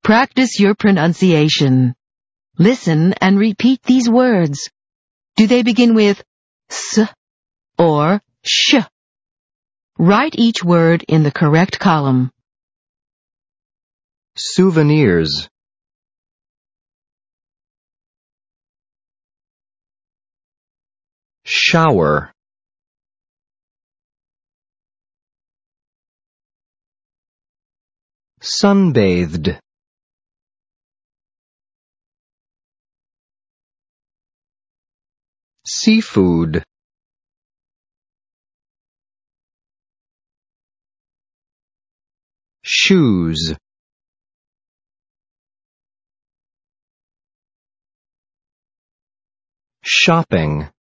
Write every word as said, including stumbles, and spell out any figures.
Practice your pronunciation. Listen and repeat these words. Do they begin with s or sh? Write each word in the correct column. Souvenirs. Shower. Sunbathed. Seafood. Shoes. Shopping.